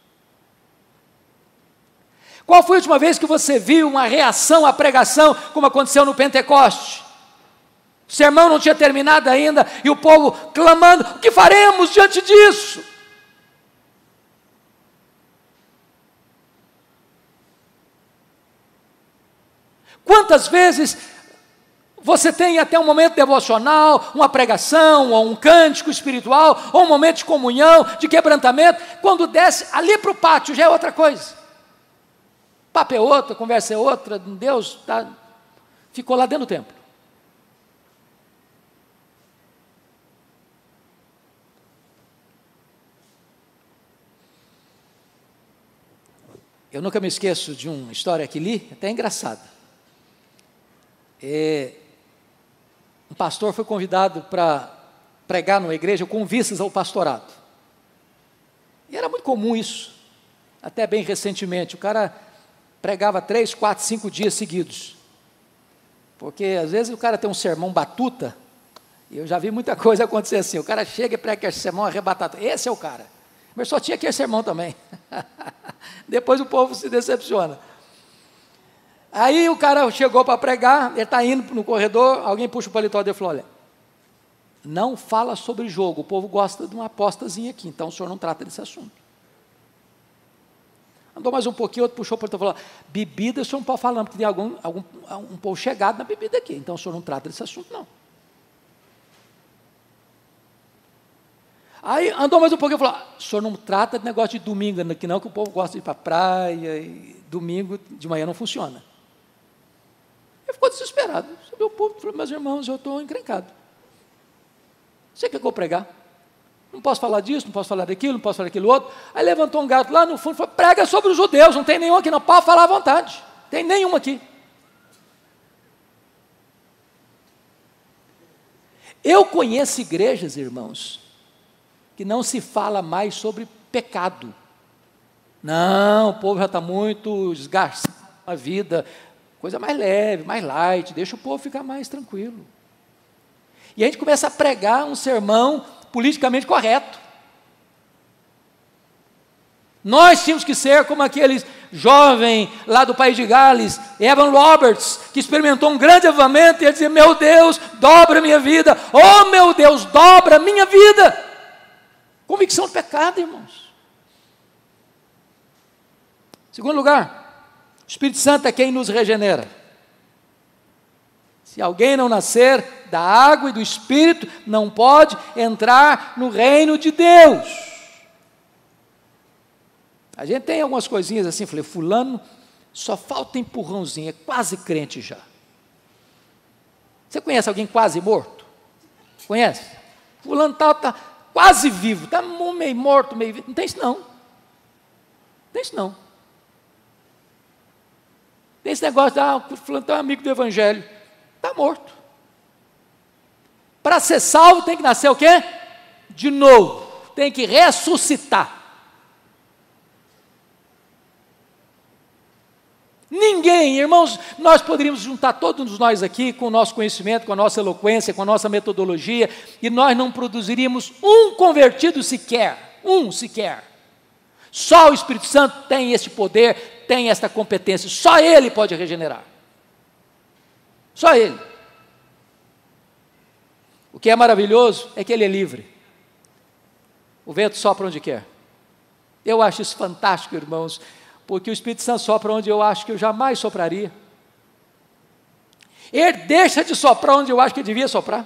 Qual foi a última vez que você viu uma reação à pregação, como aconteceu no Pentecoste? O sermão não tinha terminado ainda e o povo clamando: o que faremos diante disso? Quantas vezes você tem até um momento devocional, uma pregação, ou um cântico espiritual, ou um momento de comunhão, de quebrantamento, quando desce ali para o pátio já é outra coisa. O papo é outro, a conversa é outra, Deus tá, ficou lá dentro do templo. Eu nunca me esqueço de uma história que li, até engraçada. É, um pastor foi convidado para pregar numa igreja com vistas ao pastorado. E era muito comum isso, até bem recentemente. O cara pregava três, quatro, cinco dias seguidos. Porque às vezes o cara tem um sermão batuta, e eu já vi muita coisa acontecer assim. O cara chega e prega aquele sermão arrebatado. Esse é o cara. Mas só tinha aquele sermão também. Depois o povo se decepciona. Aí o cara chegou para pregar, ele está indo no corredor, alguém puxa o paletó dele e falou: olha, não fala sobre jogo, o povo gosta de uma apostazinha aqui, então o senhor não trata desse assunto. Andou mais um pouquinho, outro puxou o paletó e falou: bebida o senhor não pode falar, porque tem algum, algum um povo chegado na bebida aqui, então o senhor não trata desse assunto, não. Aí andou mais um pouquinho e falou, o senhor não trata de negócio de domingo aqui não, que o povo gosta de ir para a praia, e domingo de manhã não funciona. Ele ficou desesperado. Subiu o povo e falou, meus irmãos, eu estou encrencado. Você quer que eu pregar? Não posso falar disso, não posso falar daquilo, não posso falar daquilo outro. Aí levantou um gato lá no fundo e falou, prega sobre os judeus, não tem nenhum aqui não, pode falar à vontade. Tem nenhum aqui. Eu conheço igrejas, irmãos, que não se fala mais sobre pecado. Não, o povo já está muito desgastado na vida, coisa mais leve, mais light, deixa o povo ficar mais tranquilo. E a gente começa a pregar um sermão politicamente correto. Nós tínhamos que ser como aqueles jovem lá do país de Gales, Evan Roberts, que experimentou um grande avivamento e ia dizer, meu Deus, dobra a minha vida, oh meu Deus, dobra a minha vida. Convicção de pecado, irmãos. Segundo lugar, o Espírito Santo é quem nos regenera. Se alguém não nascer da água e do Espírito, não pode entrar no reino de Deus. A gente tem algumas coisinhas assim, falei, fulano, só falta empurrãozinho, é quase crente já. Você conhece alguém quase morto? Conhece? Fulano tal, está quase vivo, está meio morto, meio vivo. Não tem isso não. Não tem isso não. Tem esse negócio de, ah, fulano está amigo do Evangelho. Está morto. Para ser salvo tem que nascer o quê? De novo. Tem que ressuscitar. Ninguém, irmãos, nós poderíamos juntar todos nós aqui com o nosso conhecimento, com a nossa eloquência, com a nossa metodologia, e nós não produziríamos um convertido sequer, um sequer. Só o Espírito Santo tem esse poder, tem esta competência, só Ele pode regenerar. Só Ele. O que é maravilhoso é que Ele é livre. O vento sopra onde quer. Eu acho isso fantástico, irmãos, porque o Espírito Santo sopra onde eu acho que eu jamais sopraria. Ele deixa de soprar onde eu acho que ele devia soprar.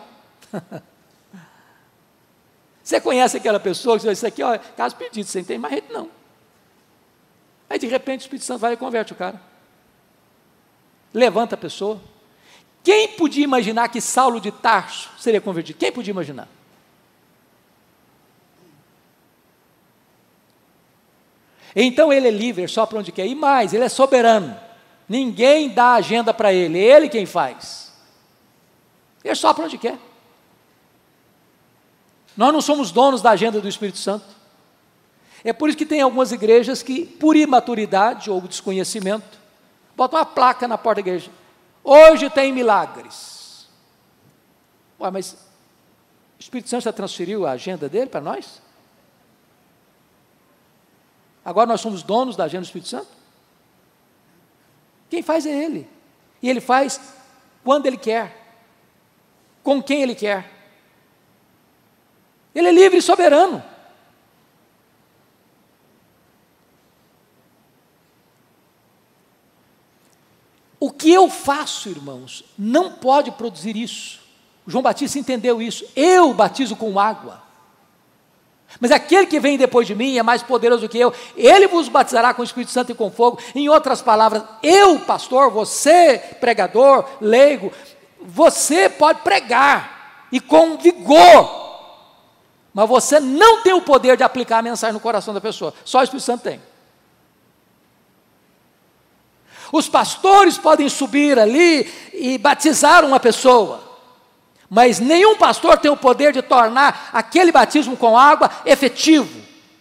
Você conhece aquela pessoa que diz, isso aqui, ó, caso perdido, você não tem mais jeito não. Aí de repente o Espírito Santo vai e converte o cara. Levanta a pessoa. Quem podia imaginar que Saulo de Tarso seria convertido? Quem podia imaginar? Então ele é livre, só para onde quer. E mais, ele é soberano. Ninguém dá agenda para ele, é ele quem faz. Ele só para onde quer. Nós não somos donos da agenda do Espírito Santo. É por isso que tem algumas igrejas que, por imaturidade ou desconhecimento, botam uma placa na porta da igreja. Hoje tem milagres. Ué, mas o Espírito Santo já transferiu a agenda dele para nós? Agora nós somos donos da agenda do Espírito Santo? Quem faz é Ele. E Ele faz quando Ele quer, com quem Ele quer. Ele é livre e soberano. O que eu faço, irmãos, não pode produzir isso. O João Batista entendeu isso. Eu batizo com água. Mas aquele que vem depois de mim é mais poderoso do que eu. Ele vos batizará com o Espírito Santo e com fogo. Em outras palavras, eu, pastor, você, pregador, leigo, você pode pregar, e com vigor, mas você não tem o poder de aplicar a mensagem no coração da pessoa. Só o Espírito Santo tem. Os pastores podem subir ali e batizar uma pessoa, mas nenhum pastor tem o poder de tornar aquele batismo com água efetivo.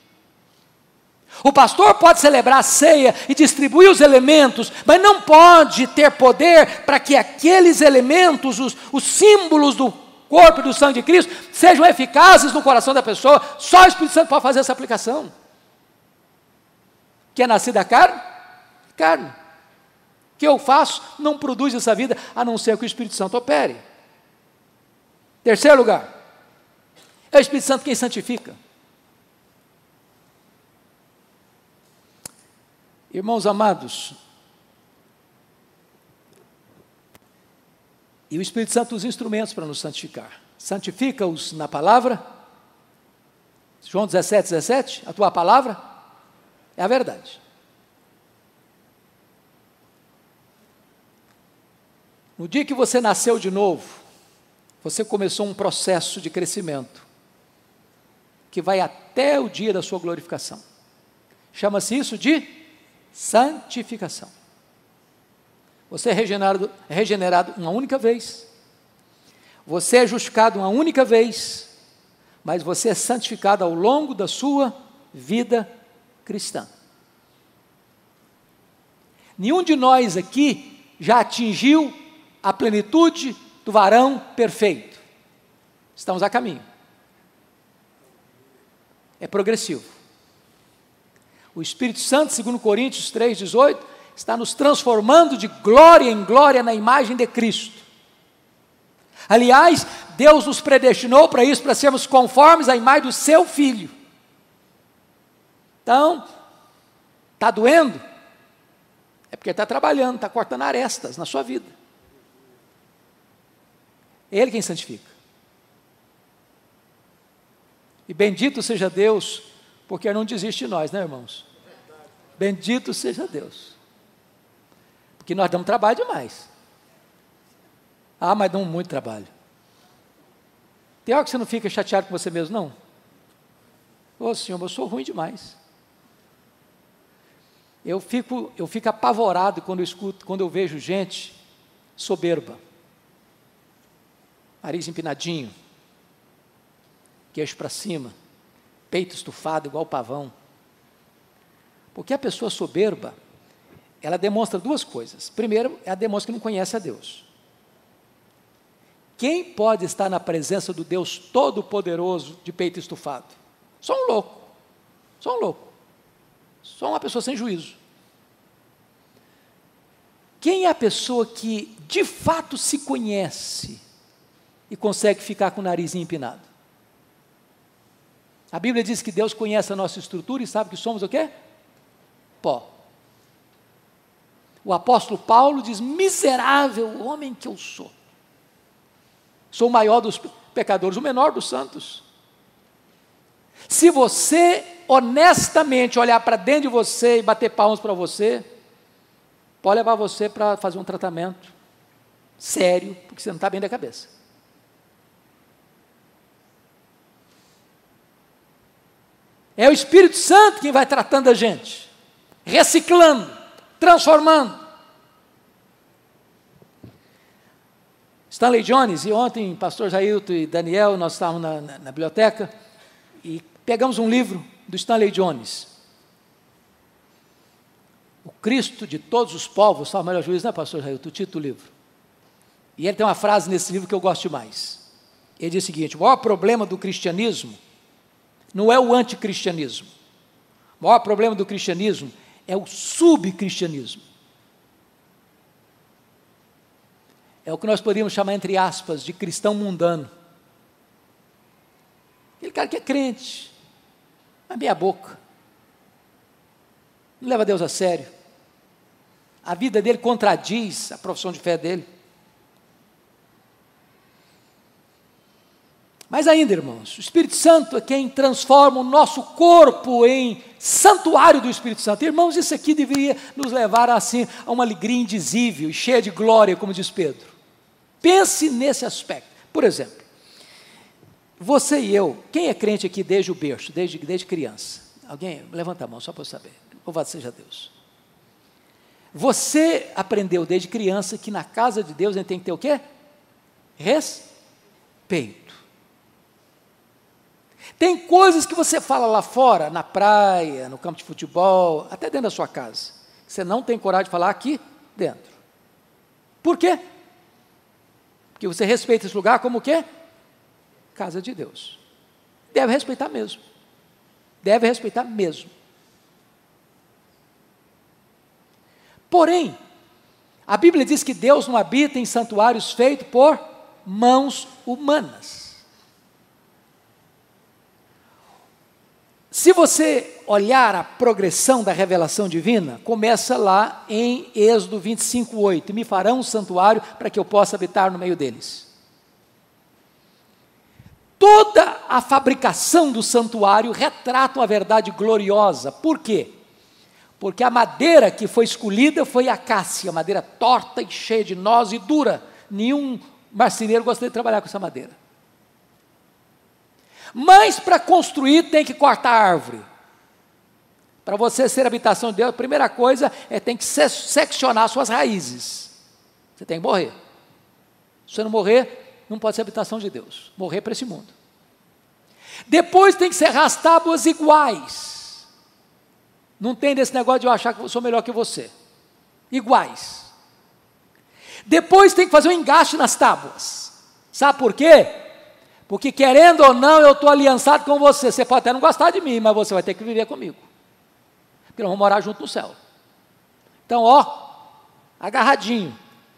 O pastor pode celebrar a ceia e distribuir os elementos, mas não pode ter poder para que aqueles elementos, os, os símbolos do corpo e do sangue de Cristo, sejam eficazes no coração da pessoa. Só o Espírito Santo pode fazer essa aplicação. Que é nascido da carne? Carne. O que eu faço não produz essa vida, a não ser que o Espírito Santo opere. Terceiro lugar, é o Espírito Santo quem santifica. Irmãos amados, e o Espírito Santo usa instrumentos para nos santificar. Santifica-os na palavra, João dezessete, dezessete, a tua palavra é a verdade. No dia que você nasceu de novo, você começou um processo de crescimento, que vai até o dia da sua glorificação. Chama-se isso de santificação. Você é regenerado, é regenerado uma única vez, você é justificado uma única vez, mas você é santificado ao longo da sua vida cristã. Nenhum de nós aqui já atingiu a plenitude do varão perfeito. Estamos a caminho. É progressivo. O Espírito Santo, segundo Coríntios três, dezoito, está nos transformando de glória em glória na imagem de Cristo. Aliás, Deus nos predestinou para isso, para sermos conformes à imagem do seu Filho. Então, está doendo? É porque está trabalhando, está cortando arestas na sua vida. É Ele quem santifica. E bendito seja Deus, porque não desiste de nós, né, irmãos? Bendito seja Deus. Porque nós damos trabalho demais. Ah, mas damos muito trabalho. Tem hora que você não fica chateado com você mesmo, não? Ô Senhor, eu sou ruim demais. Eu fico, eu fico apavorado quando eu escuto, quando eu vejo gente soberba. Nariz empinadinho, queixo para cima, peito estufado igual pavão. Porque a pessoa soberba, ela demonstra duas coisas. Primeiro, ela demonstra que não conhece a Deus. Quem pode estar na presença do Deus Todo-Poderoso de peito estufado? Só um louco, só um louco, só uma pessoa sem juízo. Quem é a pessoa que de fato se conhece e consegue ficar com o narizinho empinado? A Bíblia diz que Deus conhece a nossa estrutura e sabe que somos o quê? Pó. O apóstolo Paulo diz: miserável homem que eu sou. Sou o maior dos pecadores, o menor dos santos. Se você honestamente olhar para dentro de você e bater palmas para você, pode levar você para fazer um tratamento sério, porque você não está bem da cabeça. É o Espírito Santo quem vai tratando a gente, reciclando, transformando. Stanley Jones, e ontem, pastor Jailton e Daniel, nós estávamos na, na, na biblioteca, e pegamos um livro do Stanley Jones, O Cristo de Todos os Povos, salvo o melhor juízo, né, pastor Jailton, o título do livro. E ele tem uma frase nesse livro que eu gosto demais. Ele diz o seguinte: o maior problema do cristianismo não é o anticristianismo. O maior problema do cristianismo é o subcristianismo. É o que nós poderíamos chamar, entre aspas, de cristão mundano. Aquele cara que é crente, mas meia boca, não leva Deus a sério. A vida dele contradiz a profissão de fé dele. Mas ainda, irmãos, o Espírito Santo é quem transforma o nosso corpo em santuário do Espírito Santo. Irmãos, isso aqui deveria nos levar assim, a uma alegria indizível e cheia de glória, como diz Pedro. Pense nesse aspecto. Por exemplo, você e eu, quem é crente aqui desde o berço, desde, desde criança? Alguém? Levanta a mão, só para eu saber. Louvado seja Deus. Você aprendeu desde criança que na casa de Deus a gente tem que ter o quê? Respeito. Tem coisas que você fala lá fora, na praia, no campo de futebol, até dentro da sua casa, que você não tem coragem de falar aqui dentro. Por quê? Porque você respeita esse lugar como o quê? Casa de Deus. Deve respeitar mesmo. Deve respeitar mesmo. Porém, a Bíblia diz que Deus não habita em santuários feitos por mãos humanas. Se você olhar a progressão da revelação divina, começa lá em Êxodo vinte e cinco, oito. Me farão um santuário para que eu possa habitar no meio deles. Toda a fabricação do santuário retrata uma verdade gloriosa. Por quê? Porque a madeira que foi escolhida foi a acácia, madeira torta e cheia de nós e dura. Nenhum marceneiro gostaria de trabalhar com essa madeira. Mas para construir tem que cortar a árvore. Para você ser habitação de Deus, a primeira coisa é tem que seccionar suas raízes. Você tem que morrer. Se você não morrer, não pode ser habitação de Deus. Morrer para esse mundo. Depois tem que serrar as tábuas iguais. Não tem desse negócio de eu achar que eu sou melhor que você. Iguais. Depois tem que fazer um engaste nas tábuas. Sabe por quê? Porque querendo ou não, eu estou aliançado com você. Você pode até não gostar de mim, mas você vai ter que viver comigo. Porque nós vamos morar junto no céu. Então, ó, agarradinho.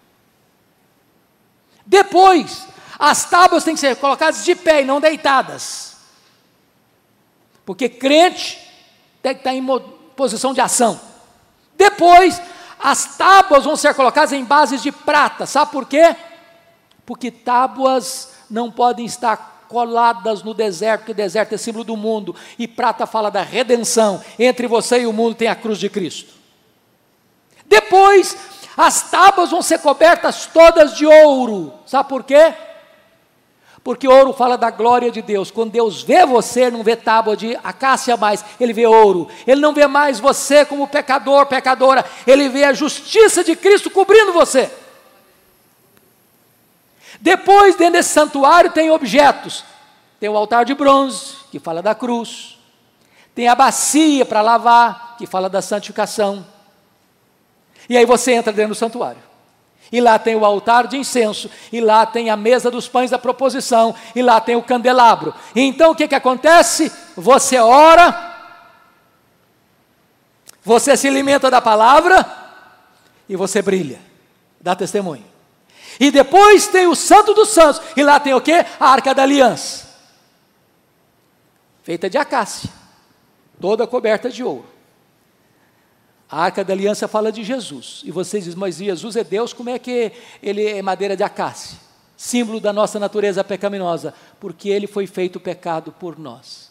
Depois, as tábuas têm que ser colocadas de pé e não deitadas. Porque crente tem que estar em posição de ação. Depois, as tábuas vão ser colocadas em bases de prata. Sabe por quê? Porque tábuas não podem estar coladas no deserto, porque o deserto é símbolo do mundo, e prata fala da redenção. Entre você e o mundo tem a cruz de Cristo. Depois, as tábuas vão ser cobertas todas de ouro. Sabe por quê? Porque ouro fala da glória de Deus. Quando Deus vê você, não vê tábua de acácia mais, Ele vê ouro. Ele não vê mais você como pecador, pecadora. Ele vê a justiça de Cristo cobrindo você. Depois, dentro desse santuário, tem objetos. Tem o altar de bronze, que fala da cruz. Tem a bacia para lavar, que fala da santificação. E aí você entra dentro do santuário. E lá tem o altar de incenso, e lá tem a mesa dos pães da proposição, e lá tem o candelabro. E então o que, que acontece? Você ora, você se alimenta da palavra, e você brilha, dá testemunho. E depois tem o Santo dos Santos, e lá tem o quê? A Arca da Aliança, feita de acácia, toda coberta de ouro. A Arca da Aliança fala de Jesus, e vocês dizem, mas Jesus é Deus, como é que ele é madeira de acácia? Símbolo da nossa natureza pecaminosa, porque ele foi feito pecado por nós.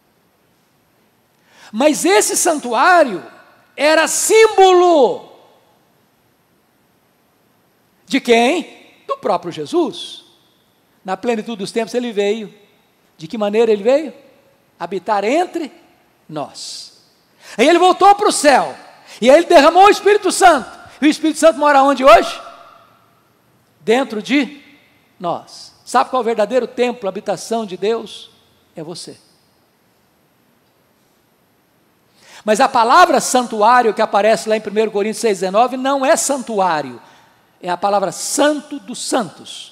Mas esse santuário era símbolo de quem? Do próprio Jesus. Na plenitude dos tempos ele veio. De que maneira ele veio? Habitar entre nós. Aí ele voltou para o céu. E aí ele derramou o Espírito Santo. E o Espírito Santo mora onde hoje? Dentro de nós. Sabe qual é o verdadeiro templo, a habitação de Deus? É você. Mas a palavra santuário que aparece lá em primeira Coríntios seis, dezenove, não é santuário. É a palavra santo dos santos.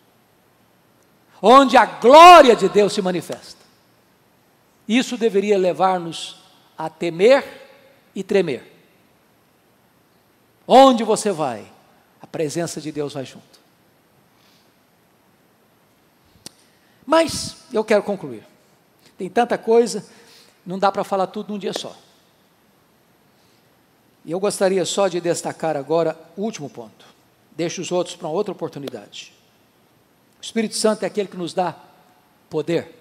Onde a glória de Deus se manifesta. Isso deveria levar-nos a temer e tremer. Onde você vai, a presença de Deus vai junto. Mas eu quero concluir. Tem tanta coisa, não dá para falar tudo num dia só. E eu gostaria só de destacar agora o último ponto. Deixo os outros para uma outra oportunidade. O Espírito Santo é aquele que nos dá poder.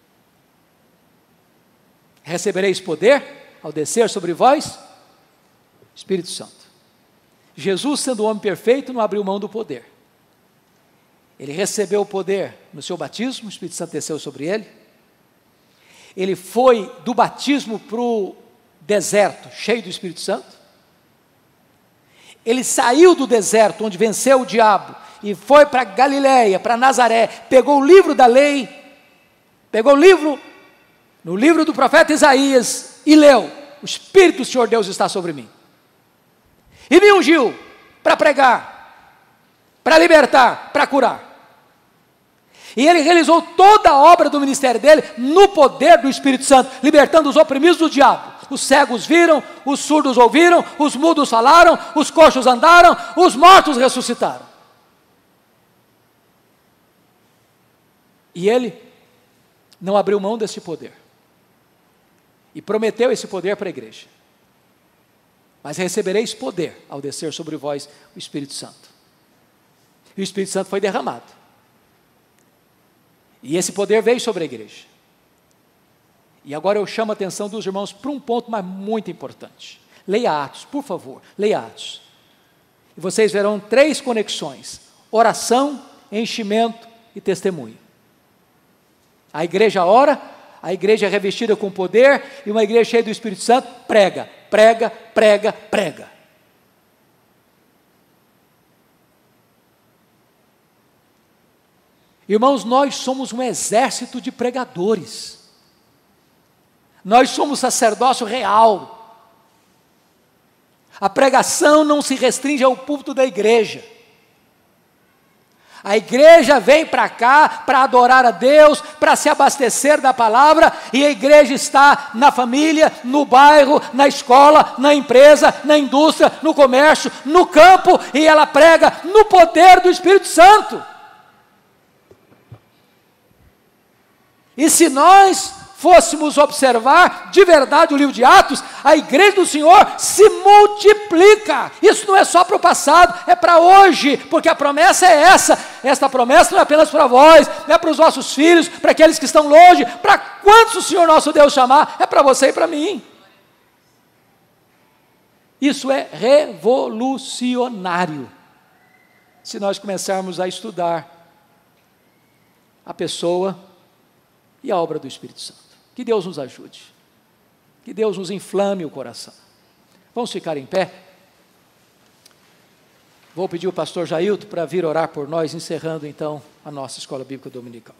Recebereis poder ao descer sobre vós, Espírito Santo. Jesus, sendo o homem perfeito, não abriu mão do poder. Ele recebeu o poder no seu batismo, o Espírito Santo desceu sobre ele. Ele foi do batismo para o deserto, cheio do Espírito Santo. Ele saiu do deserto, onde venceu o diabo, e foi para Galiléia, para Nazaré, pegou o livro da lei, pegou o livro, no livro do profeta Isaías, e leu: o Espírito do Senhor Deus está sobre mim. E me ungiu para pregar, para libertar, para curar. E ele realizou toda a obra do ministério dele no poder do Espírito Santo, libertando os oprimidos do diabo. Os cegos viram, os surdos ouviram, os mudos falaram, os coxos andaram, os mortos ressuscitaram. E ele não abriu mão desse poder. E prometeu esse poder para a igreja. Mas recebereis poder ao descer sobre vós o Espírito Santo. E o Espírito Santo foi derramado. E esse poder veio sobre a igreja. E agora eu chamo a atenção dos irmãos para um ponto mais muito importante. Leia Atos, por favor, leia Atos. E vocês verão três conexões: oração, enchimento e testemunho. A igreja ora, a igreja é revestida com poder, e uma igreja cheia do Espírito Santo prega, prega, prega, prega. Irmãos, nós somos um exército de pregadores. Nós somos sacerdócio real. A pregação não se restringe ao púlpito da igreja. A igreja vem para cá para adorar a Deus, para se abastecer da palavra, e a igreja está na família, no bairro, na escola, na empresa, na indústria, no comércio, no campo, e ela prega no poder do Espírito Santo. E se nós fôssemos observar de verdade o livro de Atos, a igreja do Senhor se multiplica. Isso não é só para o passado, é para hoje, porque a promessa é essa. Esta promessa não é apenas para vós, não é para os vossos filhos, para aqueles que estão longe, para quantos o Senhor nosso Deus chamar, é para você e para mim. Isso é revolucionário. Se nós começarmos a estudar a pessoa e a obra do Espírito Santo. Que Deus nos ajude. Que Deus nos inflame o coração. Vamos ficar em pé? Vou pedir o pastor Jailton para vir orar por nós, encerrando então a nossa Escola Bíblica Dominical.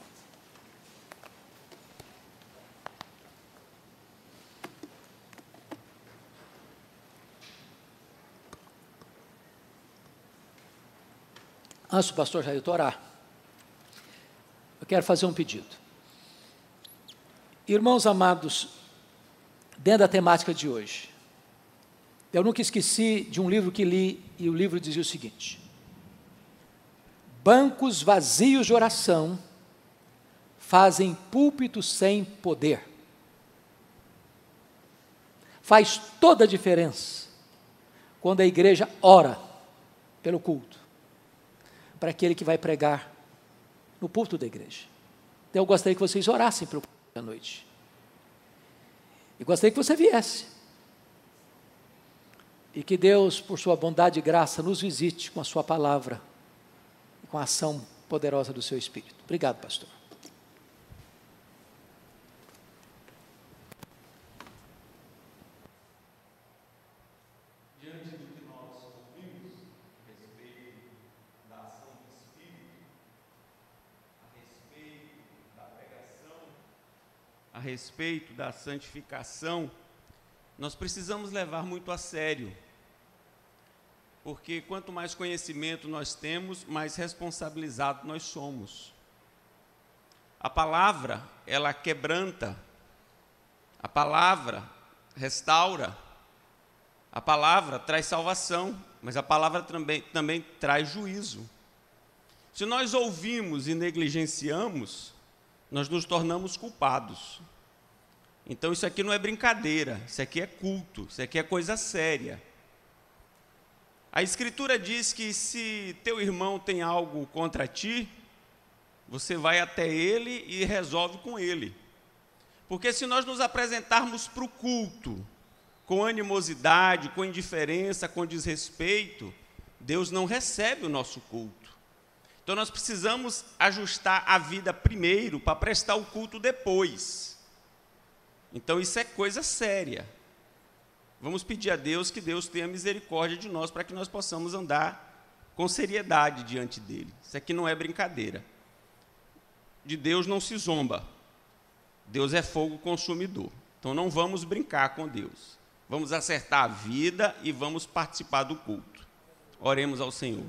Antes do pastor Jailton orar, eu quero fazer um pedido. Irmãos amados, dentro da temática de hoje, eu nunca esqueci de um livro que li, e o livro dizia o seguinte: bancos vazios de oração fazem púlpitos sem poder. Faz toda a diferença quando a igreja ora pelo culto, para aquele que vai pregar no púlpito da igreja. Então eu gostaria que vocês orassem pelo culto à noite. E gostaria que você viesse. E que Deus, por sua bondade e graça, nos visite com a sua palavra e com a ação poderosa do seu Espírito. Obrigado, pastor. Diante do que nós ouvimos a respeito da ação do Espírito, a respeito da pregação, a respeito da santificação, nós precisamos levar muito a sério, porque quanto mais conhecimento nós temos, mais responsabilizados nós somos. A palavra, ela quebranta, a palavra restaura, a palavra traz salvação, mas a palavra também, também traz juízo. Se nós ouvimos e negligenciamos, nós nos tornamos culpados. Então isso aqui não é brincadeira, isso aqui é culto, isso aqui é coisa séria. A Escritura diz que se teu irmão tem algo contra ti, você vai até ele e resolve com ele. Porque se nós nos apresentarmos para o culto com animosidade, com indiferença, com desrespeito, Deus não recebe o nosso culto. Então nós precisamos ajustar a vida primeiro para prestar o culto depois. Então isso é coisa séria. Vamos pedir a Deus que Deus tenha misericórdia de nós para que nós possamos andar com seriedade diante dele. Isso aqui não é brincadeira. De Deus não se zomba. Deus é fogo consumidor. Então não vamos brincar com Deus. Vamos acertar a vida e vamos participar do culto. Oremos ao Senhor.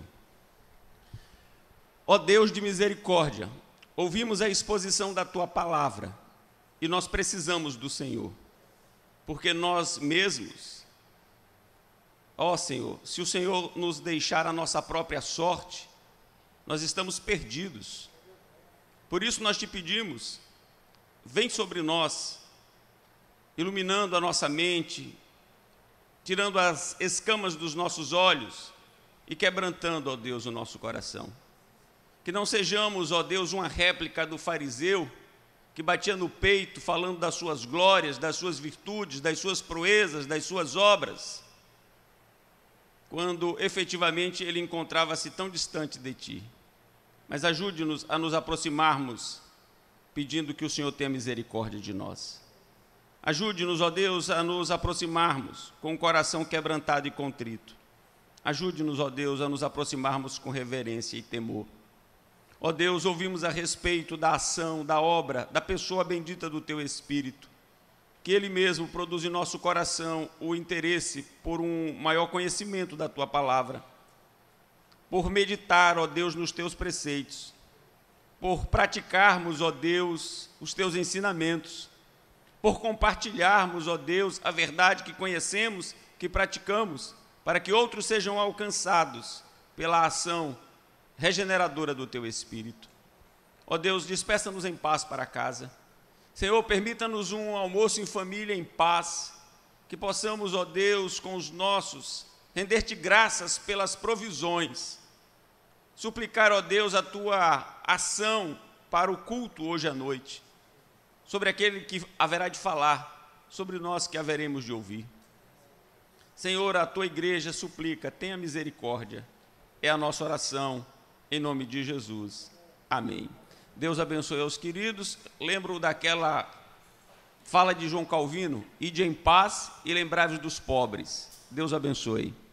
Ó Deus de misericórdia, ouvimos a exposição da tua palavra e nós precisamos do Senhor, porque nós mesmos, ó Senhor, se o Senhor nos deixar a nossa própria sorte, nós estamos perdidos. Por isso nós te pedimos, vem sobre nós, iluminando a nossa mente, tirando as escamas dos nossos olhos e quebrantando, ó Deus, o nosso coração. Que não sejamos, ó Deus, uma réplica do fariseu que batia no peito falando das suas glórias, das suas virtudes, das suas proezas, das suas obras, quando efetivamente ele encontrava-se tão distante de Ti. Mas ajude-nos a nos aproximarmos, pedindo que o Senhor tenha misericórdia de nós. Ajude-nos, ó Deus, a nos aproximarmos com o coração quebrantado e contrito. Ajude-nos, ó Deus, a nos aproximarmos com reverência e temor. Ó Deus, ouvimos a respeito da ação, da obra, da pessoa bendita do Teu Espírito, que Ele mesmo produz em nosso coração o interesse por um maior conhecimento da Tua palavra, por meditar, ó Deus, nos Teus preceitos, por praticarmos, ó Deus, os Teus ensinamentos, por compartilharmos, ó Deus, a verdade que conhecemos, que praticamos, para que outros sejam alcançados pela ação regeneradora do Teu Espírito. Ó Deus, despeça-nos em paz para casa. Senhor, permita-nos um almoço em família em paz, que possamos, ó Deus, com os nossos, render-Te graças pelas provisões, suplicar, ó Deus, a Tua ação para o culto hoje à noite, sobre aquele que haverá de falar, sobre nós que haveremos de ouvir. Senhor, a Tua igreja suplica, tenha misericórdia, é a nossa oração, em nome de Jesus. Amém. Deus abençoe aos queridos. Lembro daquela fala de João Calvino, ide em paz e lembrai-vos dos pobres. Deus abençoe.